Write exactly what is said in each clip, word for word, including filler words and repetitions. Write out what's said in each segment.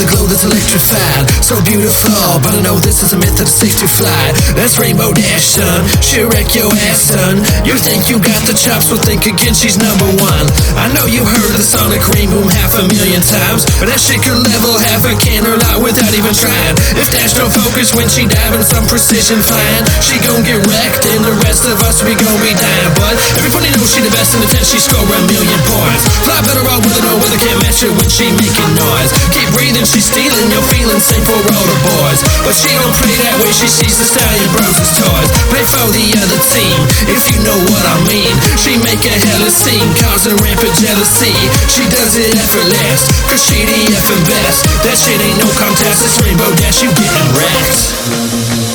a glow that's electrified, so beautiful, but I know this is a myth that it's safe to fly. That's Rainbow Dash, son, she'll wreck your ass, son. You think you got the chops, well think again, she's number one. I know you heard the sonic rain boom half a million times, but that shit could level half a can or lot without even trying. If Dash don't focus when she diving some precision flying, she gon' get wrecked and the rest of us we gon' be dying. But everybody knows she the best in the tent, she score a million points. Fly better all with her, no weather can't match her when she making noise. Keep breathing, she's stealing your feelings, same for all the boys. But she don't play that way, she sees the stallion bros as toys. Play for the other team, if you know what I mean. She make a hella scene, causing rampant jealousy. She does it effortless, cause she the effing best. That shit ain't no contest, it's Rainbow Dash, you getting wrecked.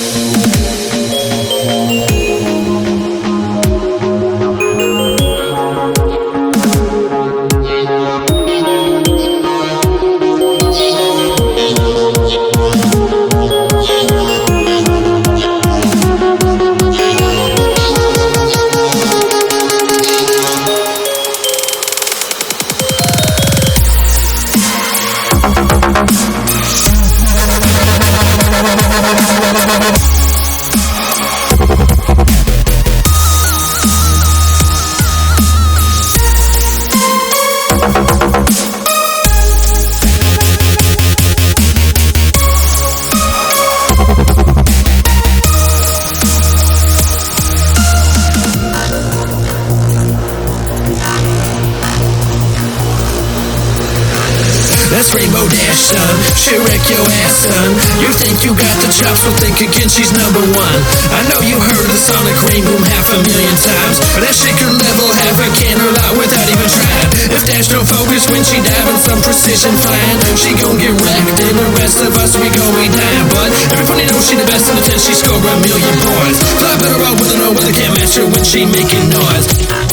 That's Rainbow Dash, son, she'll wreck your ass, son. You think you got the chops, well think again, she's number one. I know you heard the sonic rain boom half a million times, but that shit could level half a can or lot without even trying. If Dash don't focus when she diving some precision flying, she gon' get wrecked and the rest of us we gon' be dying. But everybody knows she the best in the tent, she score a million points. Fly better out with her, no weather can't match her when she making noise.